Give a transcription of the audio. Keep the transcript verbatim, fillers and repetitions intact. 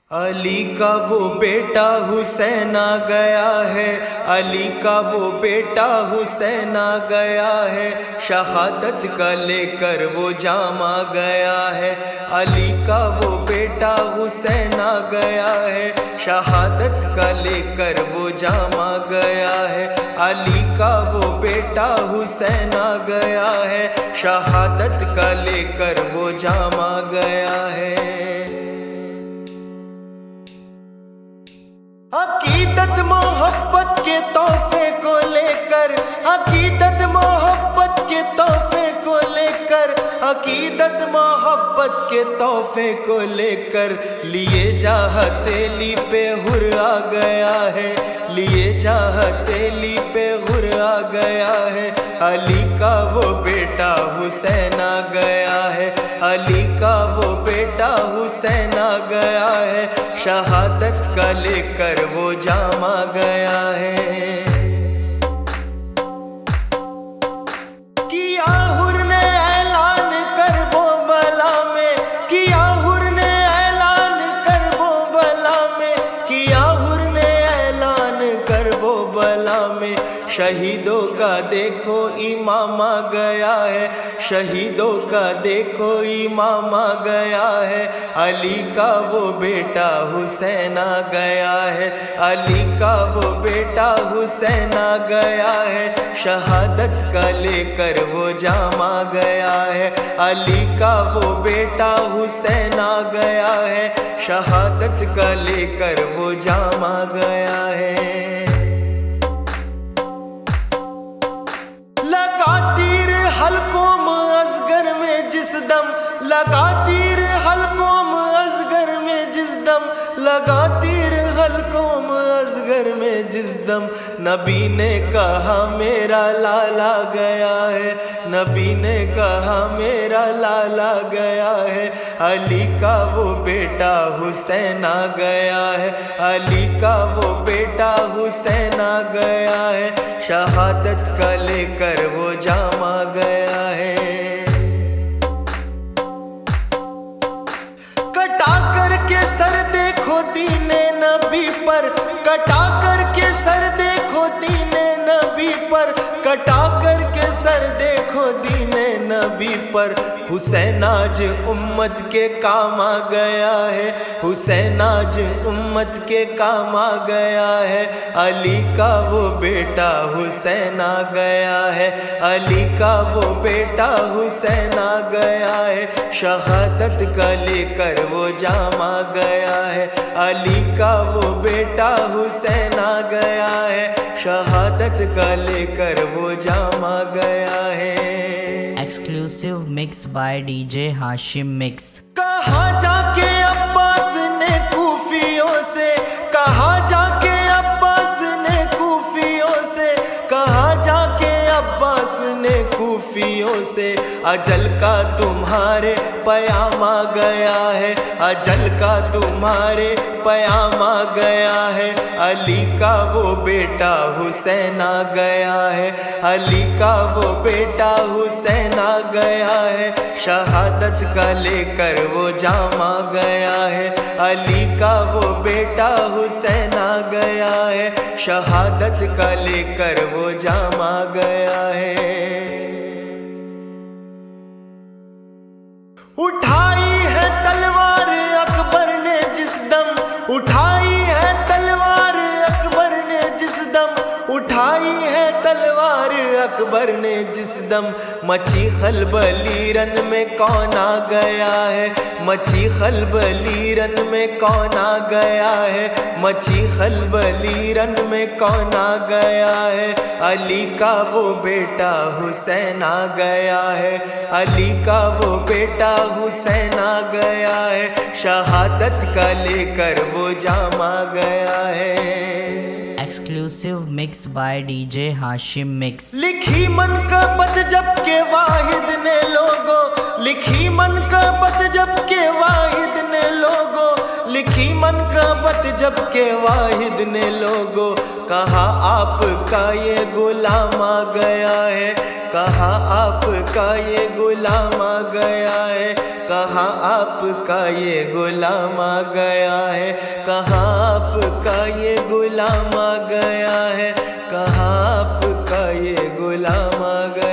علی کا وہ بیٹا حسین آ گیا ہے، علی کا وہ بیٹا حسین آ گیا ہے، شہادت کا لے کر وہ جام آ گیا ہے۔ علی کا وہ بیٹا حسین آ گیا ہے، شہادت کا لے کر وہ جام آ گیا ہے۔ علی کا وہ بیٹا حسین آ گیا ہے، شہادت کا لے کر وہ جام آ گیا ہے۔ عقیدت محبت کے تحفے کو لے کر، عقیدت محبت کے تحفے کو لے کر، عقیدت محبت کے تحفے کو لے کر، لیے جا ہتھیلی پہ حر آ گیا ہے، لیے جا ہتھیلی پہ حر آ گیا ہے۔ علی کا وہ بیٹا حسین آ گیا ہے، علی کا وہ بیٹا حسین آ گیا ہے، شہادت کا لے کر وہ جام آ گیا ہے۔ کیا حر نے اعلان کربو بلا میں، کیا حر نے اعلان کربو بلا میں، کیا حر نے اعلان کربو بلا میں، شہیدوں کا دیکھو امام آ گیا ہے، شہیدوں کا دیکھو امام آ گیا ہے۔ علی کا وہ بیٹا حسین آ گیا ہے، علی کا وہ بیٹا حسین آ گیا ہے، شہادت کا لے کر وہ جام آ گیا ہے۔ علی کا وہ بیٹا حسین آ گیا ہے، شہادت کا لے کر وہ جام آ گیا ہے۔ لگا تیر حلقوم اصغر میں جس دم، لگا تیر حلقوم اصغر میں جس دم، لگا تیر حلقوم اصغر میں جس دم، نبی نے کہا میرا لالا گیا ہے، نبی نے کہا میرا لالا گیا ہے۔ علی کا وہ بیٹا حسین آ گیا ہے، علی کا وہ بیٹا حسین آ گیا ہے، شہادت کا لے کر وہ جام آ گیا ہے۔ کٹا کر کے سر دیکھو دین نبی پر، کٹا کر کے سر دیکھو دین نبی پر، کٹا کر کے سر دیکھو دین نبی پر، حسین آج امت کے کام آ گیا ہے، حسین آج امت کے کام آ گیا ہے۔ علی کا وہ بیٹا حسین آ گیا ہے، علی کا وہ بیٹا حسین آ گیا ہے، شہادت کا لے کر وہ جام آ گیا ہے۔ علی کا وہ بیٹا حسین آ گیا ہے، شہادت کا لے کر وہ جام آ گیا ہے۔ Exclusive mix by D J Hashim mix. کہاں جا کے عباس نے کوفیوں سے، کہاں جا کے عباس نے کوفیوں سے، کہاں جا کے عباس نے کوفیوں سے، اجل کا تمہارے پیام آ گیا ہے، اجل کا تمہارے پیام آ گیا ہے۔ علی کا وہ بیٹا حسین آ گیا ہے، علی کا وہ بیٹا حسین آ گیا ہے، شہادت کا لے کر وہ جام آ گیا ہے۔ علی کا وہ بیٹا حسین آ گیا ہے، شہادت کا لے کر وہ جام آ گیا ہے۔ اٹھائی ہے تلوار اکبر نے جس دم، اٹھائی ہے تلوار اکبر نے جس دم، اٹھائی ہے تلوار اکبر نے جس دم، مچی خلبلیرن میں کون آ گیا ہے، مچی خلبلیرن میں کون آ گیا ہے، مچی خلبلیرن میں کون آ گیا ہے۔ علی کا وہ بیٹا حسین آ گیا ہے، علی کا وہ بیٹا حسین آ گیا ہے، شہادت کا لے کر وہ جام آ گیا ہے۔ Exclusive mix by D J Hashim Mix. लिखी मन का बत जब के वाहिद ने लोगो, लिखी मन का बत जब के वाहिद ने लोगो, लिखी मन का बत जब के वाहिद ने लोगो, कहा आपका ये गुलाम आ गया है, कहा आपका ये गुलाम आ गया है, कहा आपका ये गुलाम आ गया है, कहा आपका ये गुलाम आ गया है, कहा आपका ये गुलाम आ गया